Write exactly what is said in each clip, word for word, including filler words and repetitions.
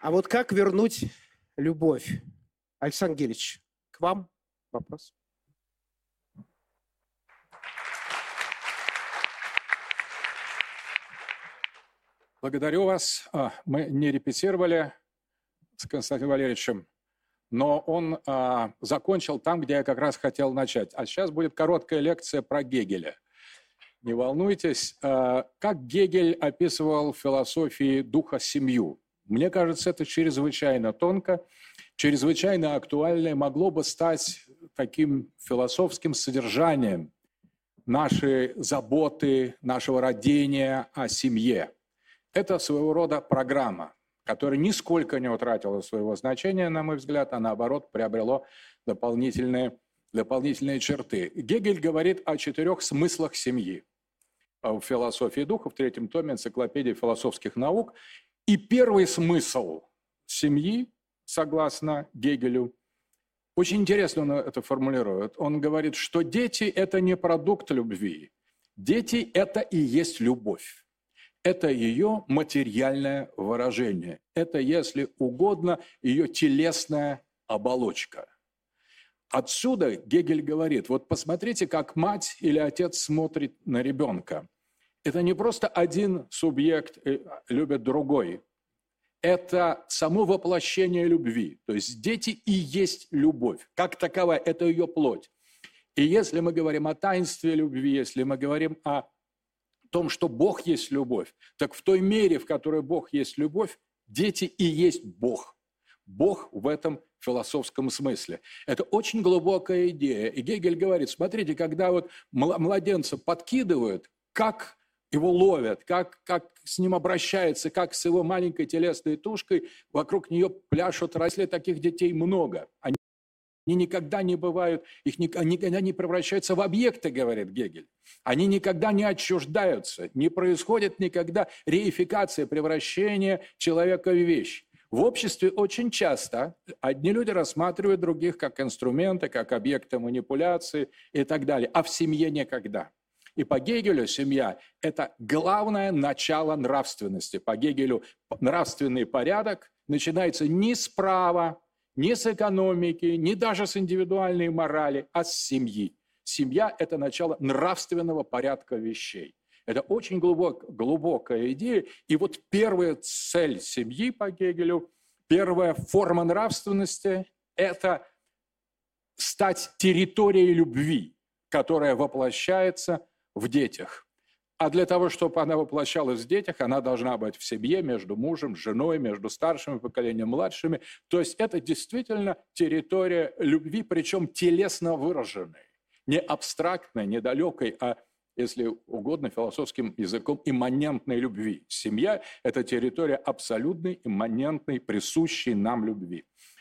А вот как вернуть любовь? Александр Гельевич, к вам вопрос. Благодарю вас. Мы не репетировали с Константином Валерьевичем, но он а, закончил там, где я как раз хотел начать. А сейчас будет короткая лекция про Гегеля. Не волнуйтесь. А, как Гегель описывал в философии духа семью? Мне кажется, это чрезвычайно тонко, чрезвычайно актуально и могло бы стать таким философским содержанием нашей заботы, нашего родения о семье. Это своего рода программа, которая нисколько не утратила своего значения, на мой взгляд, а наоборот приобрело дополнительные, дополнительные черты. Гегель говорит о четырех смыслах семьи в философии духа, в третьем томе энциклопедии философских наук. И первый смысл семьи, согласно Гегелю, очень интересно он это формулирует. Он говорит, что дети – это не продукт любви. Дети – это и есть любовь. Это ее материальное выражение. Это, если угодно, ее телесная оболочка. Отсюда Гегель говорит, вот посмотрите, как мать или отец смотрит на ребенка. Это не просто один субъект любит другой. Это само воплощение любви. То есть дети и есть любовь. Как таковая, это ее плоть. И если мы говорим о таинстве любви, если мы говорим о том, что Бог есть любовь, так в той мере, в которой Бог есть любовь, дети и есть Бог. Бог в этом философском смысле. Это очень глубокая идея. И Гегель говорит, смотрите, когда вот младенца подкидывают, как его ловят, как, как с ним обращаются, как с его маленькой телесной тушкой, вокруг нее пляшут, росли таких детей много. Они Они никогда не бывают, их никогда не превращаются в объекты, говорит Гегель. Они никогда не отчуждаются, не происходит никогда реификация, превращение человека в вещь. В обществе очень часто одни люди рассматривают других как инструменты, как объекты манипуляции и так далее, а в семье никогда. И по Гегелю семья – это главное начало нравственности. По Гегелю нравственный порядок начинается не с права, не с экономики, не даже с индивидуальной морали, а с семьи. Семья – это начало нравственного порядка вещей. Это очень глубок, глубокая идея. И вот первая цель семьи по Гегелю, первая форма нравственности – это стать территорией любви, которая воплощается в детях. А для того, чтобы она воплощалась в детях, она должна быть в семье, между мужем, женой, между старшими поколениями, младшими. То есть это действительно территория любви, причем телесно выраженной. Не абстрактной, не далекой, а, если угодно, философским языком имманентной любви. Семья – это территория абсолютной, имманентной, присущей нам любви.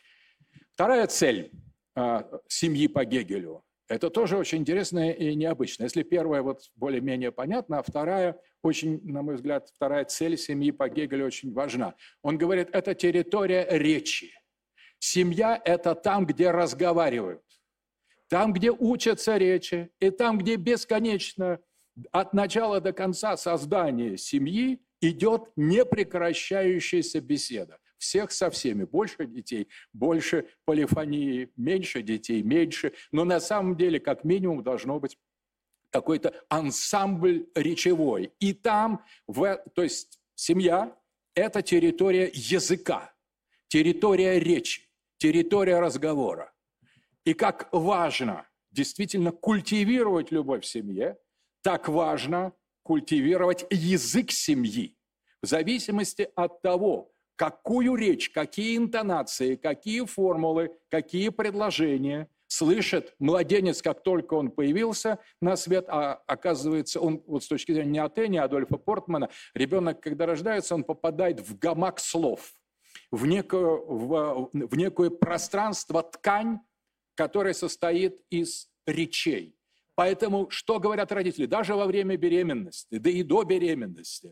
Вторая цель э, семьи по Гегелю – это тоже очень интересно и необычно. Если первая вот более-менее понятна, а вторая, очень, на мой взгляд, вторая цель семьи по Гегелю очень важна. Он говорит, это территория речи. Семья – это там, где разговаривают, там, где учатся речи, и там, где бесконечно от начала до конца создания семьи идет непрекращающаяся беседа. Всех со всеми. Больше детей, больше полифонии, меньше детей, меньше. Но на самом деле, как минимум, должно быть какой-то ансамбль речевой. И там, в, то есть семья – это территория языка, территория речи, территория разговора. И как важно действительно культивировать любовь в семье, так важно культивировать язык семьи. В зависимости от того, какую речь, какие интонации, какие формулы, какие предложения слышит младенец, как только он появился на свет, а оказывается, он, вот с точки зрения не Атени, а Адольфа Портмана, ребенок, когда рождается, он попадает в гамак слов, в некое, в, в некое пространство, ткань, которая состоит из речей. Поэтому, что говорят родители? Даже во время беременности, да и до беременности,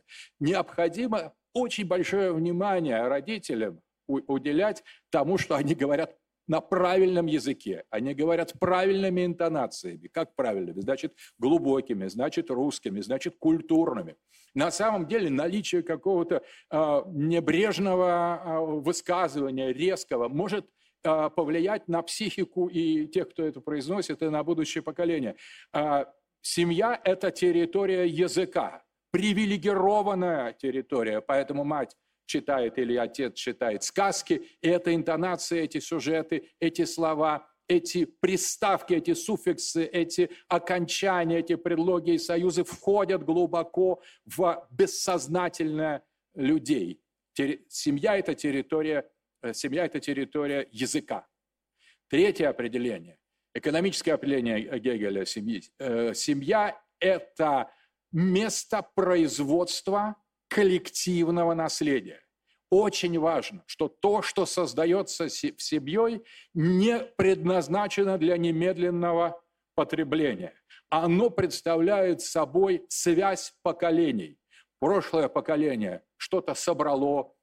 необходимо очень большое внимание родителям уделять тому, что они говорят на правильном языке. Они говорят правильными интонациями. Как правильными? Значит, глубокими, значит, русскими, значит, культурными. На самом деле наличие какого-то э, небрежного э, высказывания, резкого, может э, повлиять на психику и тех, кто это произносит, и на будущее поколение. Э, семья – это территория языка, привилегированная территория, поэтому мать читает или отец читает сказки, и эта интонация, эти сюжеты, эти слова, эти приставки, эти суффиксы, эти окончания, эти предлоги и союзы входят глубоко в бессознательное людей. Семья – это территория, семья – это территория языка. Третье определение, экономическое определение Гегеля семьи. Семья – это место производства коллективного наследия. Очень важно, что то, что создается семьей, не предназначено для немедленного потребления. Оно представляет собой связь поколений. Прошлое поколение что-то собрало,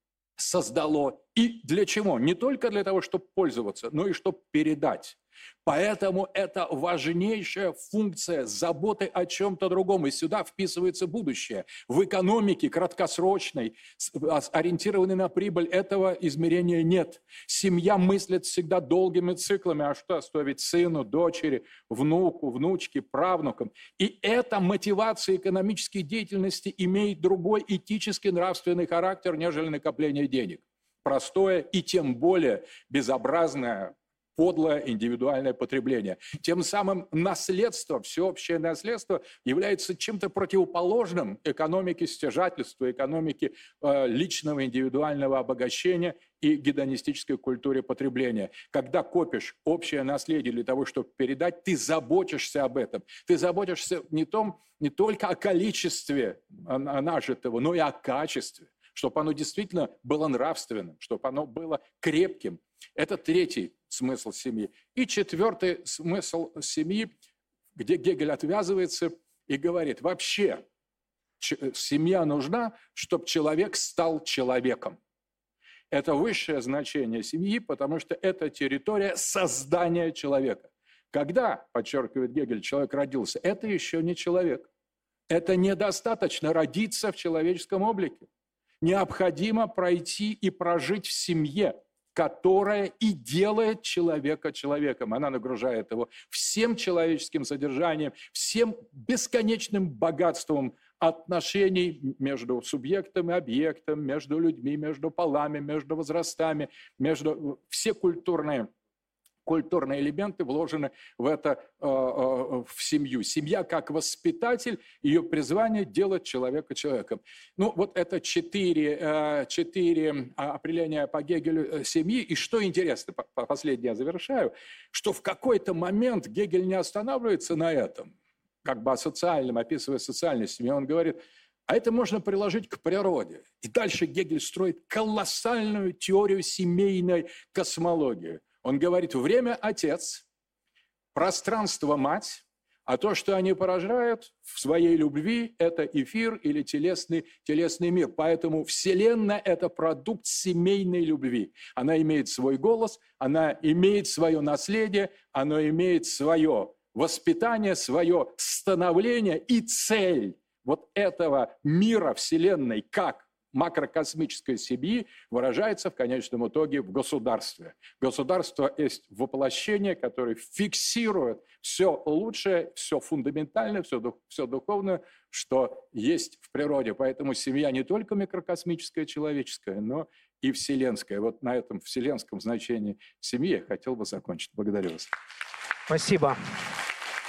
создало. И для чего? Не только для того, чтобы пользоваться, но и чтобы передать. Поэтому это важнейшая функция заботы о чем-то другом. И сюда вписывается будущее. В экономике краткосрочной, ориентированной на прибыль, этого измерения нет. Семья мыслит всегда долгими циклами. А что оставить сыну, дочери, внуку, внучке, правнукам? И эта мотивация экономической деятельности имеет другой этический, нравственный характер, нежели накопление денег. Простое и тем более безобразное, подлое индивидуальное потребление. Тем самым наследство, всеобщее наследство является чем-то противоположным экономике стяжательства, экономике э, личного индивидуального обогащения и гедонистической культуре потребления. Когда копишь общее наследие для того, чтобы передать, ты заботишься об этом. Ты заботишься не, том, не только о количестве нажитого, но и о качестве, чтобы оно действительно было нравственным, чтобы оно было крепким. Это третий смысл семьи. И четвертый смысл семьи, где Гегель отвязывается и говорит, вообще семья нужна, чтобы человек стал человеком. Это высшее значение семьи, потому что это территория создания человека. Когда, подчеркивает Гегель, человек родился, это еще не человек. Это недостаточно родиться в человеческом облике. Необходимо пройти и прожить в семье, которая и делает человека человеком. Она нагружает его всем человеческим содержанием, всем бесконечным богатством отношений между субъектом и объектом, между людьми, между полами, между возрастами, между все культурные Культурные элементы вложены в это, э, э, в семью. Семья как воспитатель, ее призвание делать человека человеком. Ну, вот это четыре, э, четыре определения по Гегелю семьи. И что интересно, последнее я завершаю, что в какой-то момент Гегель не останавливается на этом, как бы о социальном, описывая социальную семью. Он говорит, а это можно приложить к природе. И дальше Гегель строит колоссальную теорию семейной космологии. Он говорит, время – отец, пространство – мать, а то, что они поражают в своей любви – это эфир или телесный, телесный мир. Поэтому Вселенная – это продукт семейной любви. Она имеет свой голос, она имеет свое наследие, она имеет свое воспитание, свое становление и цель вот этого мира Вселенной, как макрокосмической семьи, выражается в конечном итоге в государстве. Государство есть воплощение, которое фиксирует все лучшее, все фундаментальное, все, дух, все духовное, что есть в природе. Поэтому семья не только микрокосмическая, человеческая, но и вселенская. Вот на этом вселенском значении семьи я хотел бы закончить. Благодарю вас. Спасибо.